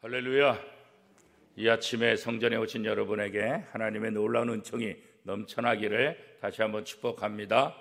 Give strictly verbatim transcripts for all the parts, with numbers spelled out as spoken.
할렐루야. 이 아침에 성전에 오신 여러분에게 하나님의 놀라운 은총이 넘쳐나기를 다시 한번 축복합니다.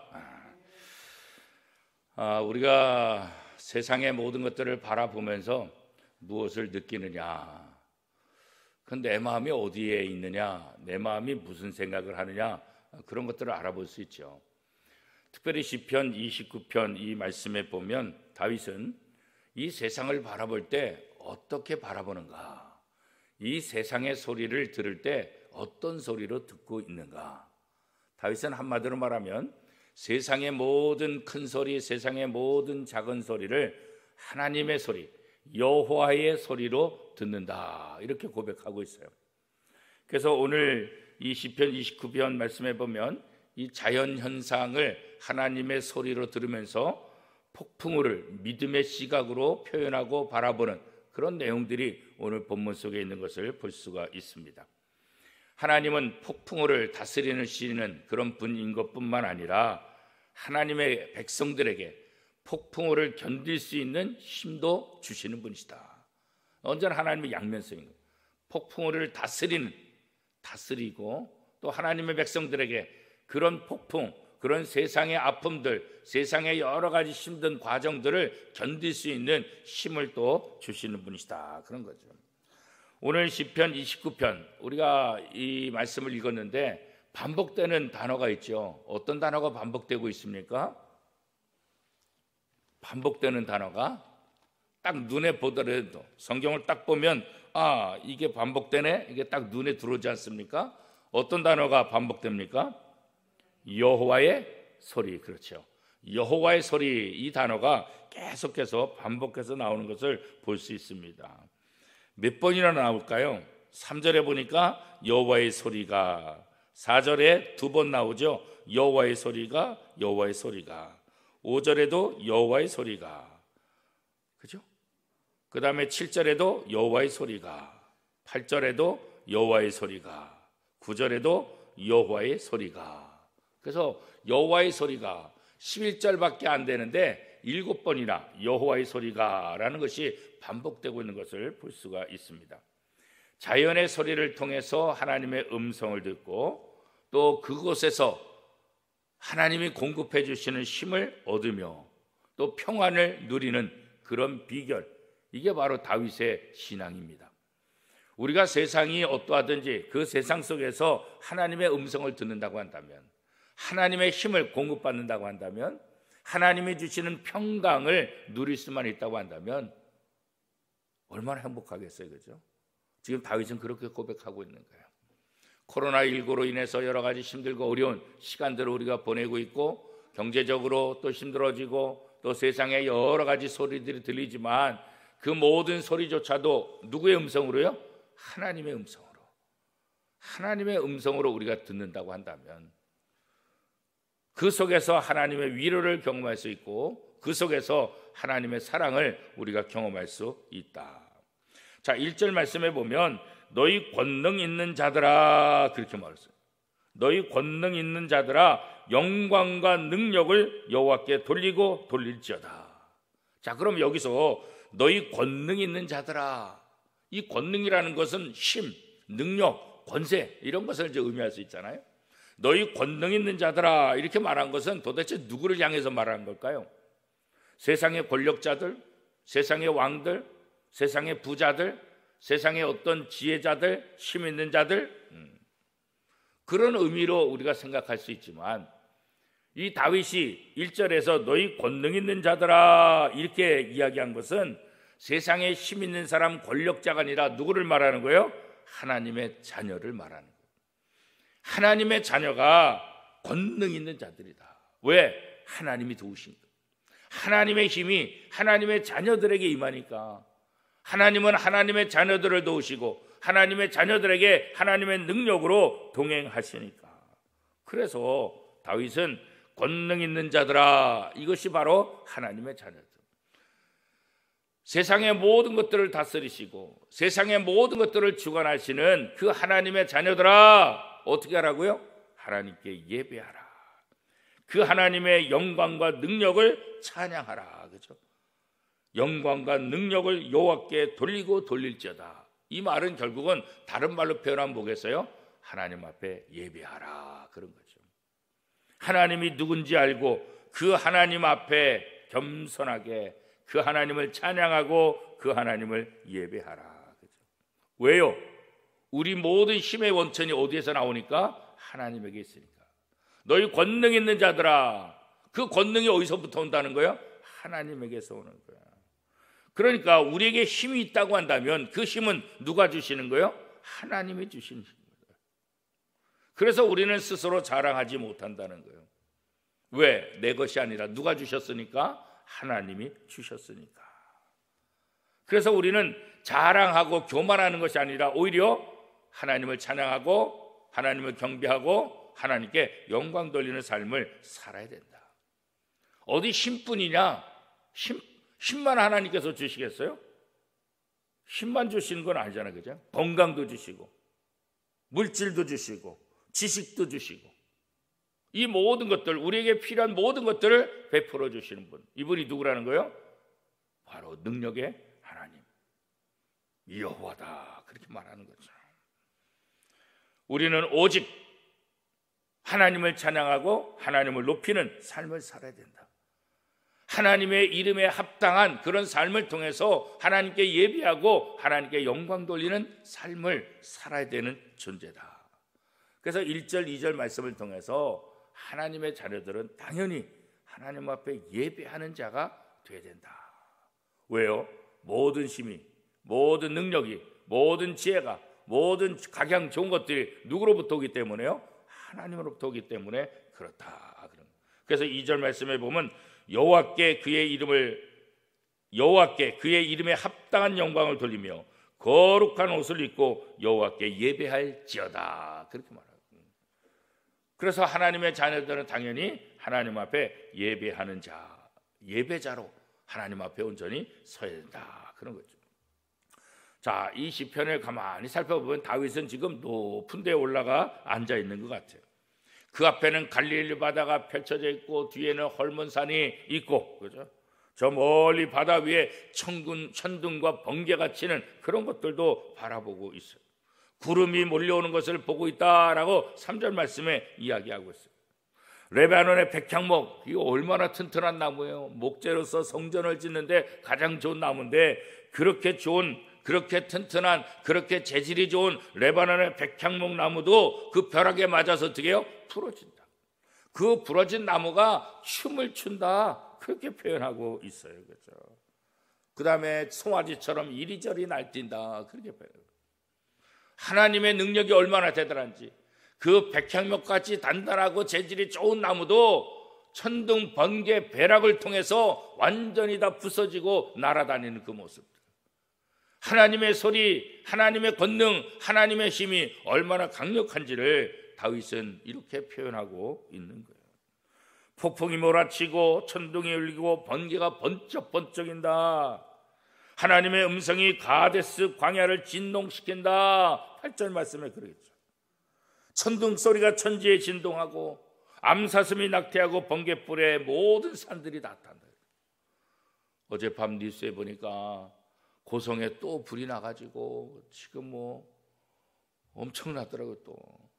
아, 우리가 세상의 모든 것들을 바라보면서 무엇을 느끼느냐, 그 내 마음이 어디에 있느냐, 내 마음이 무슨 생각을 하느냐, 그런 것들을 알아볼 수 있죠. 특별히 시편 이십구 편 이 말씀에 보면 다윗은 이 세상을 바라볼 때 어떻게 바라보는가, 이 세상의 소리를 들을 때 어떤 소리로 듣고 있는가. 다윗은 한마디로 말하면 세상의 모든 큰 소리, 세상의 모든 작은 소리를 하나님의 소리, 여호와의 소리로 듣는다, 이렇게 고백하고 있어요. 그래서 오늘 이 시편 이십구 편 말씀에 보면 이 자연 현상을 하나님의 소리로 들으면서 폭풍우를 믿음의 시각으로 표현하고 바라보는 그런 내용들이 오늘 본문 속에 있는 것을 볼 수가 있습니다. 하나님은 폭풍우를 다스리는 시는 그런 분인 것뿐만 아니라 하나님의 백성들에게 폭풍우를 견딜 수 있는 힘도 주시는 분이시다. 언제나 하나님의 양면성인 거예요. 폭풍우를 다스리는, 다스리고 또 하나님의 백성들에게 그런 폭풍, 그런 세상의 아픔들, 세상의 여러 가지 힘든 과정들을 견딜 수 있는 힘을 또 주시는 분이시다, 그런 거죠. 오늘 시편 이십구 편 우리가 이 말씀을 읽었는데 반복되는 단어가 있죠. 어떤 단어가 반복되고 있습니까? 반복되는 단어가 딱 눈에 보더라도, 성경을 딱 보면 아, 이게 반복되네, 이게 딱 눈에 들어오지 않습니까? 어떤 단어가 반복됩니까? 여호와의 소리. 그렇죠. 여호와의 소리, 이 단어가 계속해서 반복해서 나오는 것을 볼 수 있습니다. 몇 번이나 나올까요? 삼 절에 보니까 여호와의 소리가, 사 절에 두 번 나오죠. 여호와의 소리가, 여호와의 소리가. 오 절에도 여호와의 소리가, 그죠? 그 다음에 칠 절에도 여호와의 소리가, 팔 절에도 여호와의 소리가, 구 절에도 여호와의 소리가. 그래서 여호와의 소리가 십일 절밖에 안 되는데 일곱 번이나 여호와의 소리가 라는 것이 반복되고 있는 것을 볼 수가 있습니다. 자연의 소리를 통해서 하나님의 음성을 듣고 또 그곳에서 하나님이 공급해 주시는 힘을 얻으며 또 평안을 누리는 그런 비결, 이게 바로 다윗의 신앙입니다. 우리가 세상이 어떠하든지 그 세상 속에서 하나님의 음성을 듣는다고 한다면, 하나님의 힘을 공급받는다고 한다면, 하나님이 주시는 평강을 누릴 수만 있다고 한다면 얼마나 행복하겠어요, 그죠? 지금 다윗은 그렇게 고백하고 있는 거예요. 코로나십구로 인해서 여러 가지 힘들고 어려운 시간들을 우리가 보내고 있고, 경제적으로 또 힘들어지고 또 세상에 여러 가지 소리들이 들리지만 그 모든 소리조차도 누구의 음성으로요? 하나님의 음성으로, 하나님의 음성으로 우리가 듣는다고 한다면 그 속에서 하나님의 위로를 경험할 수 있고 그 속에서 하나님의 사랑을 우리가 경험할 수 있다. 자, 일 절 말씀에 보면 너희 권능 있는 자들아, 그렇게 말했어요. 너희 권능 있는 자들아, 영광과 능력을 여호와께 돌리고 돌릴지어다. 자, 그럼 여기서 너희 권능 있는 자들아, 이 권능이라는 것은 힘, 능력, 권세, 이런 것을 이제 의미할 수 있잖아요. 너희 권능 있는 자들아, 이렇게 말한 것은 도대체 누구를 향해서 말하는 걸까요? 세상의 권력자들, 세상의 왕들, 세상의 부자들, 세상의 어떤 지혜자들, 힘 있는 자들, 음. 그런 의미로 우리가 생각할 수 있지만 이 다윗이 일 절에서 너희 권능 있는 자들아 이렇게 이야기한 것은 세상에 힘 있는 사람, 권력자가 아니라 누구를 말하는 거예요? 하나님의 자녀를 말하는 거예요. 하나님의 자녀가 권능 있는 자들이다. 왜? 하나님이 도우신 거예요. 하나님의 힘이 하나님의 자녀들에게 임하니까. 하나님은 하나님의 자녀들을 도우시고 하나님의 자녀들에게 하나님의 능력으로 동행하시니까. 그래서 다윗은 권능 있는 자들아, 이것이 바로 하나님의 자녀들. 세상의 모든 것들을 다스리시고 세상의 모든 것들을 주관하시는 그 하나님의 자녀들아, 어떻게 하라고요? 하나님께 예배하라. 그 하나님의 영광과 능력을 찬양하라. 그렇죠? 영광과 능력을 여호와께 돌리고 돌릴지어다. 이 말은 결국은 다른 말로 표현하면 뭐겠어요? 하나님 앞에 예배하라, 그런 거죠. 하나님이 누군지 알고 그 하나님 앞에 겸손하게 그 하나님을 찬양하고 그 하나님을 예배하라. 그죠? 왜요? 우리 모든 힘의 원천이 어디에서 나오니까? 하나님에게 있으니까. 너희 권능 있는 자들아, 그 권능이 어디서부터 온다는 거예요? 하나님에게서 오는 거야. 그러니까 우리에게 힘이 있다고 한다면 그 힘은 누가 주시는 거예요? 하나님이 주시는 힘입니다. 그래서 우리는 스스로 자랑하지 못한다는 거예요. 왜? 내 것이 아니라 누가 주셨으니까? 하나님이 주셨으니까. 그래서 우리는 자랑하고 교만하는 것이 아니라 오히려 하나님을 찬양하고 하나님을 경배하고 하나님께 영광 돌리는 삶을 살아야 된다. 어디 힘뿐이냐? 힘, 힘만 하나님께서 주시겠어요? 힘만 주시는 건 아니잖아요, 그죠? 건강도 주시고 물질도 주시고 지식도 주시고 이 모든 것들, 우리에게 필요한 모든 것들을 베풀어 주시는 분, 이분이 누구라는 거예요? 바로 능력의 하나님, 여호와다, 그렇게 말하는 거죠. 우리는 오직 하나님을 찬양하고 하나님을 높이는 삶을 살아야 된다. 하나님의 이름에 합당한 그런 삶을 통해서 하나님께 예배하고 하나님께 영광 돌리는 삶을 살아야 되는 존재다. 그래서 일 절, 이 절 말씀을 통해서 하나님의 자녀들은 당연히 하나님 앞에 예배하는 자가 되어야 된다. 왜요? 모든 힘이, 모든 능력이, 모든 지혜가, 모든 각양 좋은 것들이 누구로부터 오기 때문에요? 하나님으로부터 오기 때문에 그렇다. 그래서 이 절 말씀에 보면 여호와께 그의 이름을 여호와께 그의 이름에 합당한 영광을 돌리며 거룩한 옷을 입고 여호와께 예배할지어다, 그렇게 말합니다. 그래서 하나님의 자녀들은 당연히 하나님 앞에 예배하는 자, 예배자로 하나님 앞에 온전히 서야 된다, 그런 거죠. 자, 이 시편을 가만히 살펴보면 다윗은 지금 높은 데에 올라가 앉아 있는 것 같아요. 그 앞에는 갈릴리 바다가 펼쳐져 있고 뒤에는 헐몬산이 있고, 그죠? 저 멀리 바다 위에 천군, 천둥과 번개가 치는 그런 것들도 바라보고 있어요. 구름이 몰려오는 것을 보고 있다라고 삼 절 말씀에 이야기하고 있어요. 레바논의 백향목, 이거 얼마나 튼튼한 나무예요. 목재로서 성전을 짓는데 가장 좋은 나무인데, 그렇게 좋은, 그렇게 튼튼한, 그렇게 재질이 좋은 레바논의 백향목 나무도 그 벼락에 맞아서 어떻게 해요? 부러진다. 그 부러진 나무가 춤을 춘다, 그렇게 표현하고 있어요. 그렇죠? 그 다음에 송아지처럼 이리저리 날뛴다, 그렇게 표현해요. 하나님의 능력이 얼마나 대단한지, 그 백향목같이 단단하고 재질이 좋은 나무도 천둥, 번개, 벼락을 통해서 완전히 다 부서지고 날아다니는 그 모습, 하나님의 소리, 하나님의 권능, 하나님의 힘이 얼마나 강력한지를 다윗은 이렇게 표현하고 있는 거예요. 폭풍이 몰아치고 천둥이 울리고 번개가 번쩍번쩍인다. 하나님의 음성이 가데스 광야를 진동시킨다. 팔 절 말씀에 그러겠죠. 천둥 소리가 천지에 진동하고 암사슴이 낙태하고 번개불에 모든 산들이 나타난다. 어젯밤 뉴스에 보니까 고성에 또 불이 나가지고 지금 뭐 엄청나더라고요. 또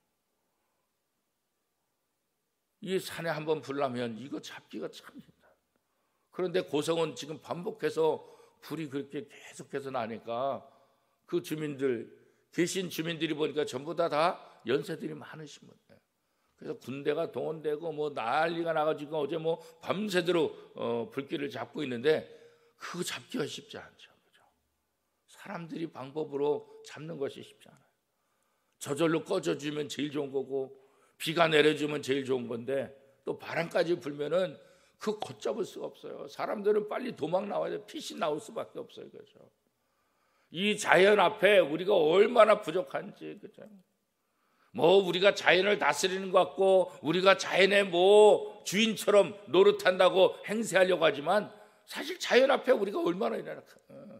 이 산에 한번 불 나면 이거 잡기가 참 힘들다. 그런데 고성은 지금 반복해서 불이 그렇게 계속해서 나니까 그 주민들, 계신 주민들이 보니까 전부 다, 다 연세들이 많으신 분이에요. 그래서 군대가 동원되고 뭐 난리가 나가지고 어제 뭐 밤새도록 어, 불길을 잡고 있는데 그거 잡기가 쉽지 않죠. 그죠? 사람들이 방법으로 잡는 것이 쉽지 않아요. 저절로 꺼져주면 제일 좋은 거고, 비가 내려주면 제일 좋은 건데, 또 바람까지 불면은 그 걷잡을 수가 없어요. 사람들은 빨리 도망 나와야 돼. 피신 나올 수밖에 없어요. 그죠? 이 자연 앞에 우리가 얼마나 부족한지, 그죠? 뭐 우리가 자연을 다스리는 것 같고 우리가 자연의 뭐 주인처럼 노릇한다고 행세하려고 하지만 사실 자연 앞에 우리가 얼마나 이렇게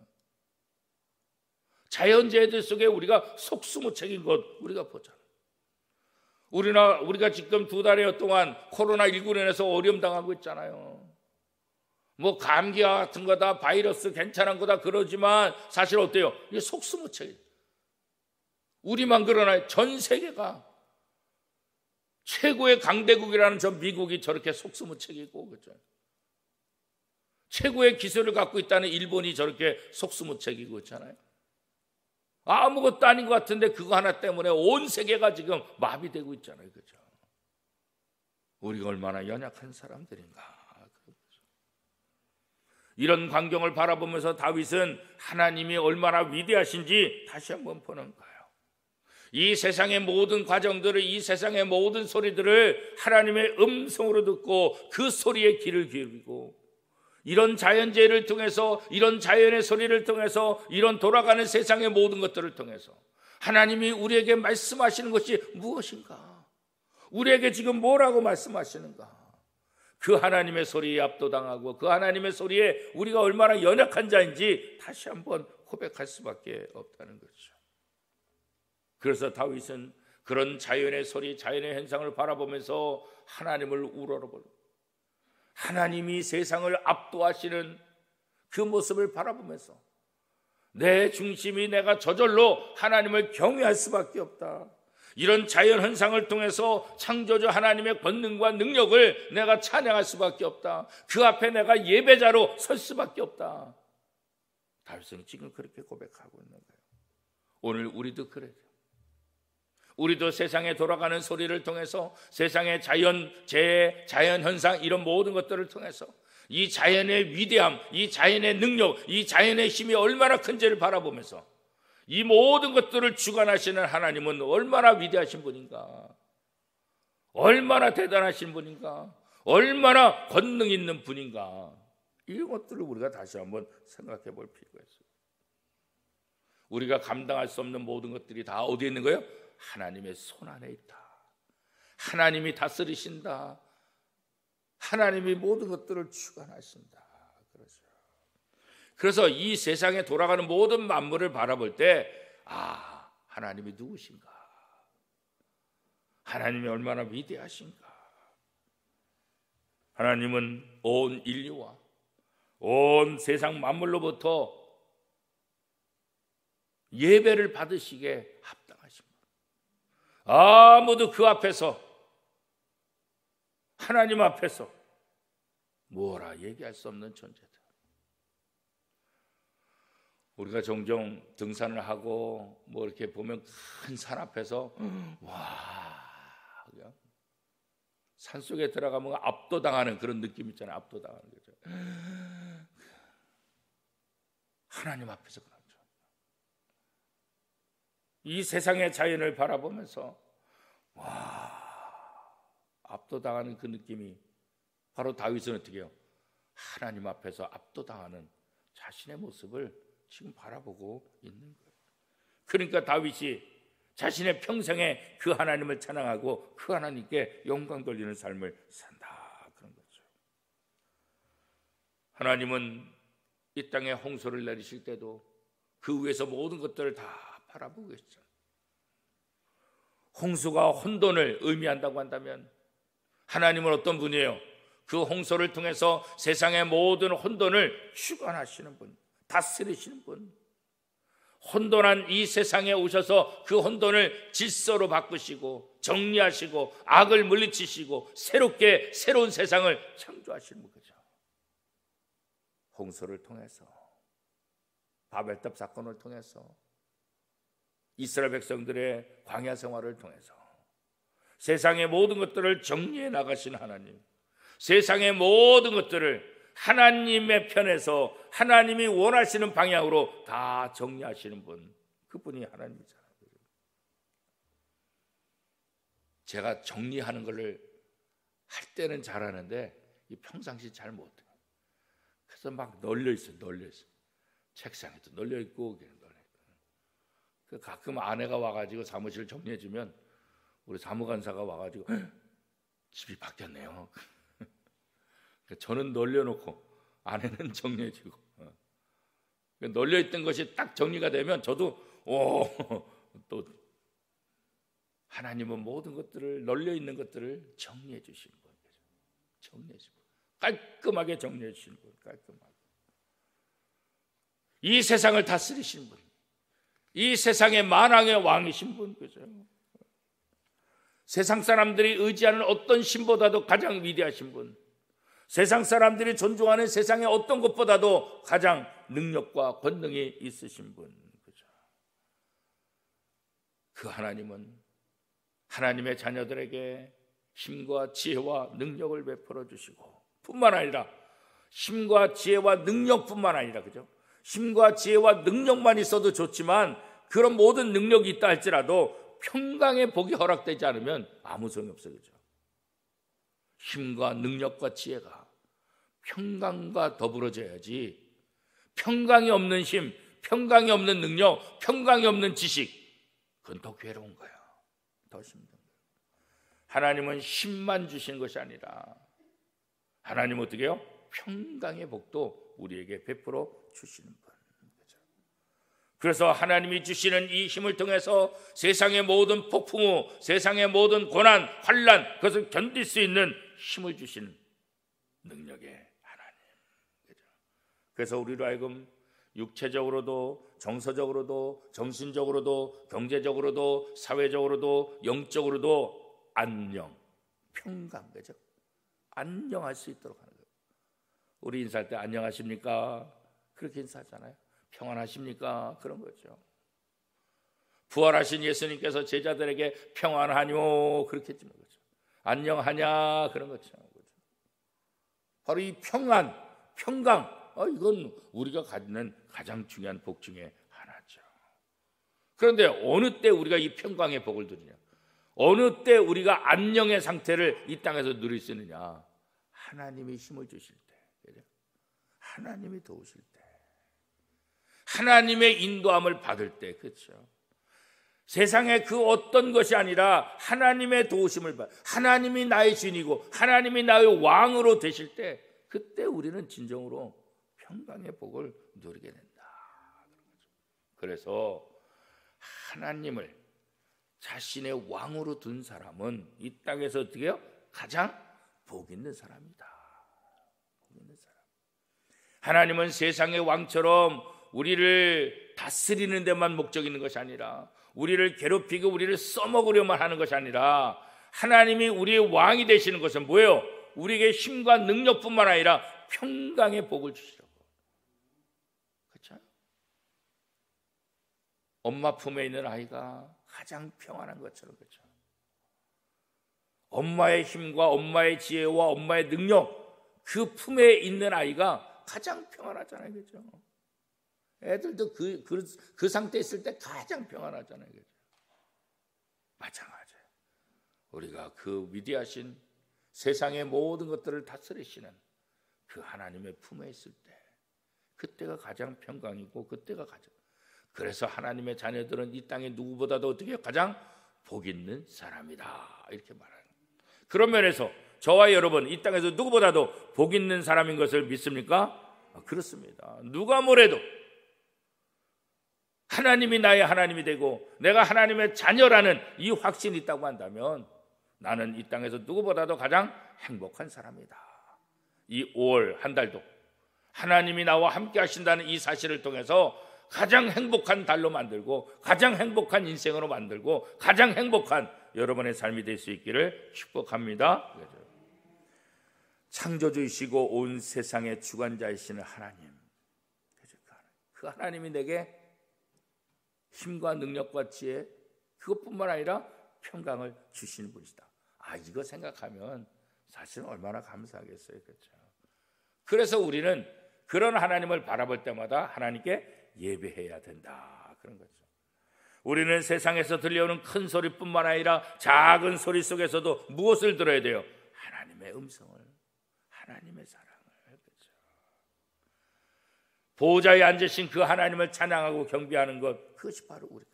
자연재해들 속에 우리가 속수무책인 것 우리가 보잖아요. 우리나 우리가 지금 두 달여 동안 코로나십구로 인해서 어려움 당하고 있잖아요. 뭐 감기와 같은 거다, 바이러스 괜찮은 거다 그러지만 사실 어때요? 이게 속수무책이에요. 우리만 그러나요? 전 세계가 최고의 강대국이라는 저 미국이 저렇게 속수무책이고, 그렇죠? 최고의 기술을 갖고 있다는 일본이 저렇게 속수무책이고 있잖아요. 아무것도 아닌 것 같은데 그거 하나 때문에 온 세계가 지금 마비되고 있잖아요, 그렇죠? 우리가 얼마나 연약한 사람들인가. 이런 광경을 바라보면서 다윗은 하나님이 얼마나 위대하신지 다시 한번 보는 거예요. 이 세상의 모든 과정들을, 이 세상의 모든 소리들을 하나님의 음성으로 듣고 그 소리에 귀를 기울이고, 이런 자연재해를 통해서, 이런 자연의 소리를 통해서, 이런 돌아가는 세상의 모든 것들을 통해서 하나님이 우리에게 말씀하시는 것이 무엇인가? 우리에게 지금 뭐라고 말씀하시는가? 그 하나님의 소리에 압도당하고 그 하나님의 소리에 우리가 얼마나 연약한 자인지 다시 한번 고백할 수밖에 없다는 거죠. 그래서 다윗은 그런 자연의 소리, 자연의 현상을 바라보면서 하나님을 우러러보고 하나님이 세상을 압도하시는 그 모습을 바라보면서 내 중심이 내가 저절로 하나님을 경외할 수밖에 없다. 이런 자연 현상을 통해서 창조주 하나님의 권능과 능력을 내가 찬양할 수밖에 없다. 그 앞에 내가 예배자로 설 수밖에 없다. 다윗은 지금 그렇게 고백하고 있는 거예요. 오늘 우리도 그래요. 우리도 세상에 돌아가는 소리를 통해서, 세상의 자연 재해, 자연 현상, 이런 모든 것들을 통해서 이 자연의 위대함, 이 자연의 능력, 이 자연의 힘이 얼마나 큰지를 바라보면서 이 모든 것들을 주관하시는 하나님은 얼마나 위대하신 분인가, 얼마나 대단하신 분인가, 얼마나 권능 있는 분인가, 이런 것들을 우리가 다시 한번 생각해 볼 필요가 있어요. 우리가 감당할 수 없는 모든 것들이 다 어디에 있는 거예요? 하나님의 손 안에 있다. 하나님이 다스리신다. 하나님이 모든 것들을 주관하신다. 그렇죠. 그래서 이 세상에 돌아가는 모든 만물을 바라볼 때, 아, 하나님이 누구신가? 하나님이 얼마나 위대하신가? 하나님은 온 인류와 온 세상 만물로부터 예배를 받으시기에 합당하십니다. 아무도 그 앞에서, 하나님 앞에서 뭐라 얘기할 수 없는 존재다. 우리가 종종 등산을 하고 뭐 이렇게 보면 큰 산 앞에서 와, 산속에 들어가면 압도당하는 그런 느낌 있잖아요. 압도당하는 거죠. 하나님 앞에서 그렇죠. 이 세상의 자연을 바라보면서 와, 압도당하는 그 느낌이, 바로 다윗은 어떻게 해요? 하나님 앞에서 압도당하는 자신의 모습을 지금 바라보고 있는 거예요. 그러니까 다윗이 자신의 평생에 그 하나님을 찬양하고 그 하나님께 영광 돌리는 삶을 산다, 그런 거죠. 하나님은 이 땅에 홍수를 내리실 때도 그 위에서 모든 것들을 다 바라보고 계시죠. 홍수가 혼돈을 의미한다고 한다면 하나님은 어떤 분이에요? 그 홍수를 통해서 세상의 모든 혼돈을 주관하시는 분, 다스리시는 분. 혼돈한 이 세상에 오셔서 그 혼돈을 질서로 바꾸시고 정리하시고 악을 물리치시고 새롭게 새로운 세상을 창조하시는 거죠. 홍수를 통해서, 바벨탑 사건을 통해서, 이스라엘 백성들의 광야 생활을 통해서 세상의 모든 것들을 정리해 나가신 하나님, 세상의 모든 것들을 하나님의 편에서 하나님이 원하시는 방향으로 다 정리하시는 분, 그분이 하나님이잖아요. 제가 정리하는 것을 할 때는 잘하는데 평상시 잘 못해요. 그래서 막 널려 있어요. 널려 있어요. 책상에도 널려 있고 널려 있고. 가끔 아내가 와가지고 사무실 정리해주면 우리 사무관사가 와가지고 집이 바뀌었네요. 저는 널려놓고 아내는 정리해주고, 널려있던 것이 딱 정리가 되면 저도 오, 또 하나님은 모든 것들을, 널려있는 것들을 정리해 주시는 거예요. 정리해 주시고 깔끔하게 정리해 주시는 분, 깔끔하게. 이 세상을 다스리신 분, 이 세상의 만왕의 왕이신 분, 그죠? 세상 사람들이 의지하는 어떤 신보다도 가장 위대하신 분, 세상 사람들이 존중하는 세상의 어떤 것보다도 가장 능력과 권능이 있으신 분, 그죠? 그 하나님은 하나님의 자녀들에게 힘과 지혜와 능력을 베풀어 주시고, 뿐만 아니라 힘과 지혜와 능력뿐만 아니라, 그죠? 힘과 지혜와 능력만 있어도 좋지만 그런 모든 능력이 있다 할지라도 평강의 복이 허락되지 않으면 아무 소용이 없어요, 그죠? 힘과 능력과 지혜가 평강과 더불어져야지, 평강이 없는 힘, 평강이 없는 능력, 평강이 없는 지식, 그건 더 괴로운 거야. 더 힘든 거야. 하나님은 힘만 주신 것이 아니라 하나님 어떻게 해요? 평강의 복도 우리에게 베풀어 주시는 분. 그래서 하나님이 주시는 이 힘을 통해서 세상의 모든 폭풍우, 세상의 모든 고난, 환난, 그것을 견딜 수 있는 힘을 주시는 능력의 하나님. 그래서 우리로 하여금 육체적으로도, 정서적으로도, 정신적으로도, 경제적으로도, 사회적으로도, 영적으로도 안녕, 평강, 그죠? 안녕할 수 있도록 하는 거예요. 우리 인사할 때 안녕하십니까? 그렇게 인사하잖아요. 평안하십니까? 그런 거죠. 부활하신 예수님께서 제자들에게 평안하뇨? 그렇게 했지만, 그렇죠. 안녕하냐? 그런 거죠. 바로 이 평안, 평강, 어, 이건 우리가 갖는 가장 중요한 복 중에 하나죠. 그런데 어느 때 우리가 이 평강의 복을 누리냐? 어느 때 우리가 안녕의 상태를 이 땅에서 누릴 수 있느냐? 하나님이 힘을 주실 때, 하나님이 도우실 때, 하나님의 인도함을 받을 때, 그렇죠? 세상의 그 어떤 것이 아니라 하나님의 도우심을 받, 하나님이 나의 주인이고 하나님이 나의 왕으로 되실 때, 그때 우리는 진정으로 평강의 복을 누리게 된다. 그래서 하나님을 자신의 왕으로 둔 사람은 이 땅에서 어떻게 해요? 가장 복 있는 사람이다. 복 있는 사람. 하나님은 세상의 왕처럼 우리를 다스리는 데만 목적이 있는 것이 아니라, 우리를 괴롭히고 우리를 써먹으려만 하는 것이 아니라, 하나님이 우리의 왕이 되시는 것은 뭐예요? 우리에게 힘과 능력뿐만 아니라 평강의 복을 주시라고. 그렇죠? 엄마 품에 있는 아이가 가장 평안한 것처럼, 그렇죠? 엄마의 힘과 엄마의 지혜와 엄마의 능력, 그 품에 있는 아이가 가장 평안하잖아요, 그렇죠? 애들도 그, 그, 그 상태에 있을 때 가장 평안하잖아요, 그렇죠? 마찬가지예요. 우리가 그 위대하신 세상의 모든 것들을 다스리시는 그 하나님의 품에 있을 때, 그때가 가장 평강이고, 그때가 가장, 그래서 하나님의 자녀들은 이 땅에 누구보다도 어떻게 가장 복 있는 사람이다, 이렇게 말하는 거예요. 그런 면에서 저와 여러분 이 땅에서 누구보다도 복 있는 사람인 것을 믿습니까? 그렇습니다. 누가 뭐래도 하나님이 나의 하나님이 되고 내가 하나님의 자녀라는 이 확신이 있다고 한다면 나는 이 땅에서 누구보다도 가장 행복한 사람이다. 이 오월 한 달도 하나님이 나와 함께 하신다는 이 사실을 통해서 가장 행복한 달로 만들고, 가장 행복한 인생으로 만들고, 가장 행복한 여러분의 삶이 될 수 있기를 축복합니다. 창조주이시고 온 세상의 주관자이시는 하나님, 그 하나님이 내게 힘과 능력과 지혜, 그것뿐만 아니라 평강을 주시는 분이시다. 아, 이거 생각하면 사실은 얼마나 감사하겠어요, 그렇죠? 그래서 우리는 그런 하나님을 바라볼 때마다 하나님께 예배해야 된다, 그런 거죠. 우리는 세상에서 들려오는 큰 소리뿐만 아니라 작은 소리 속에서도 무엇을 들어야 돼요? 하나님의 음성을, 하나님의 사랑을, 그렇죠? 보호자에 앉으신 그 하나님을 찬양하고 경배하는 것, 그것이 바로 우리가.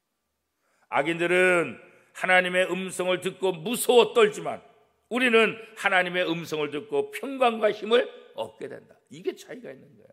악인들은 하나님의 음성을 듣고 무서워 떨지만 우리는 하나님의 음성을 듣고 평강과 힘을 얻게 된다. 이게 차이가 있는 거예요.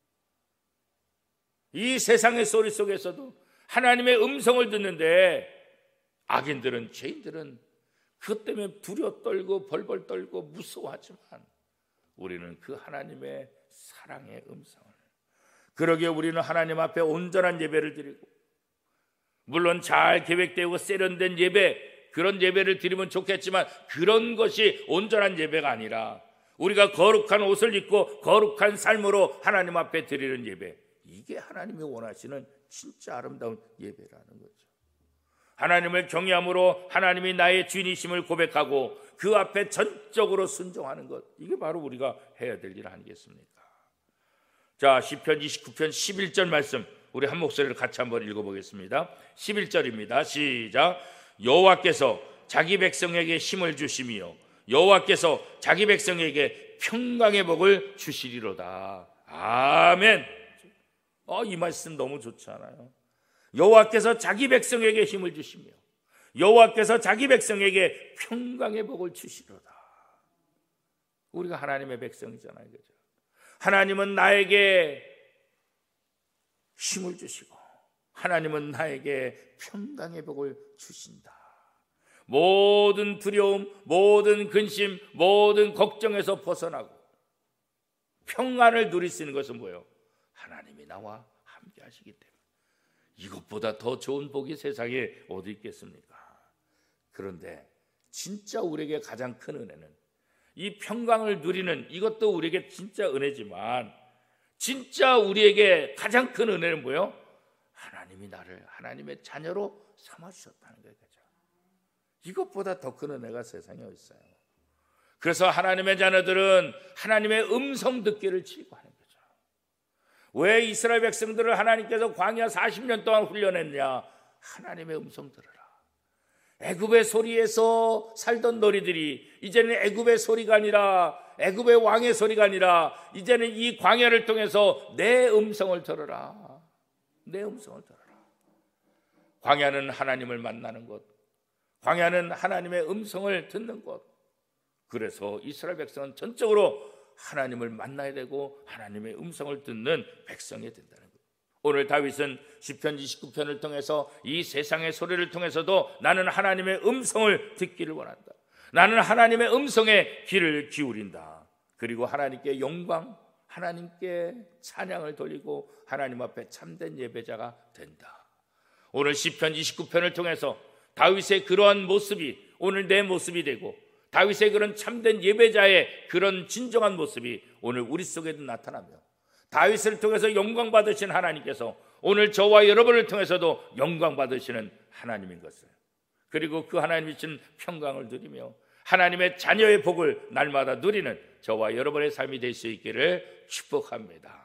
이 세상의 소리 속에서도 하나님의 음성을 듣는데 악인들은, 죄인들은 그것 때문에 두려워 떨고 벌벌 떨고 무서워하지만 우리는 그 하나님의 사랑의 음성을, 그러기에 우리는 하나님 앞에 온전한 예배를 드리고, 물론 잘 계획되고 세련된 예배, 그런 예배를 드리면 좋겠지만 그런 것이 온전한 예배가 아니라 우리가 거룩한 옷을 입고 거룩한 삶으로 하나님 앞에 드리는 예배, 이게 하나님이 원하시는 진짜 아름다운 예배라는 거죠. 하나님을 경외함으로 하나님이 나의 주인이심을 고백하고 그 앞에 전적으로 순종하는 것, 이게 바로 우리가 해야 될 일 아니겠습니까? 자, 시편 이십구 편 십일 절 말씀 우리 한 목소리를 같이 한번 읽어보겠습니다. 십일 절입니다. 시작. 여호와께서 자기 백성에게 힘을 주시며 여호와께서 자기 백성에게 평강의 복을 주시리로다. 아멘. 어, 이 말씀 너무 좋지 않아요? 여호와께서 자기 백성에게 힘을 주시며 여호와께서 자기 백성에게 평강의 복을 주시리로다. 우리가 하나님의 백성이잖아요, 그죠? 하나님은 나에게 힘을 주시고 하나님은 나에게 평강의 복을 주신다. 모든 두려움, 모든 근심, 모든 걱정에서 벗어나고 평안을 누릴 수 있는 것은 뭐예요? 하나님이 나와 함께 하시기 때문에. 이것보다 더 좋은 복이 세상에 어디 있겠습니까? 그런데 진짜 우리에게 가장 큰 은혜는, 이 평강을 누리는 이것도 우리에게 진짜 은혜지만 진짜 우리에게 가장 큰 은혜는 뭐예요? 하나님이 나를 하나님의 자녀로 삼아주셨다는 거예요. 이것보다 더 큰 은혜가 세상에 어디 있어요? 그래서 하나님의 자녀들은 하나님의 음성 듣기를 즐거워하는 거죠. 왜 이스라엘 백성들을 하나님께서 광야 사십 년 동안 훈련했냐? 하나님의 음성 들으라. 애굽의 소리에서 살던 너희들이 이제는 애굽의 소리가 아니라, 애굽의 왕의 소리가 아니라 이제는 이 광야를 통해서 내 음성을 들으라. 내 음성을 들으라. 광야는 하나님을 만나는 곳, 광야는 하나님의 음성을 듣는 곳. 그래서 이스라엘 백성은 전적으로 하나님을 만나야 되고 하나님의 음성을 듣는 백성이 된다는 거예요. 오늘 다윗은 시편 이십구 편을 통해서 이 세상의 소리를 통해서도 나는 하나님의 음성을 듣기를 원한다. 나는 하나님의 음성에 귀를 기울인다. 그리고 하나님께 영광, 하나님께 찬양을 돌리고 하나님 앞에 참된 예배자가 된다. 오늘 시편 이십구 편을 통해서 다윗의 그러한 모습이 오늘 내 모습이 되고, 다윗의 그런 참된 예배자의 그런 진정한 모습이 오늘 우리 속에도 나타나며, 다윗을 통해서 영광 받으신 하나님께서 오늘 저와 여러분을 통해서도 영광 받으시는 하나님인 것을, 그리고 그 하나님이 주신 평강을 누리며 하나님의 자녀의 복을 날마다 누리는 저와 여러분의 삶이 될 수 있기를 축복합니다.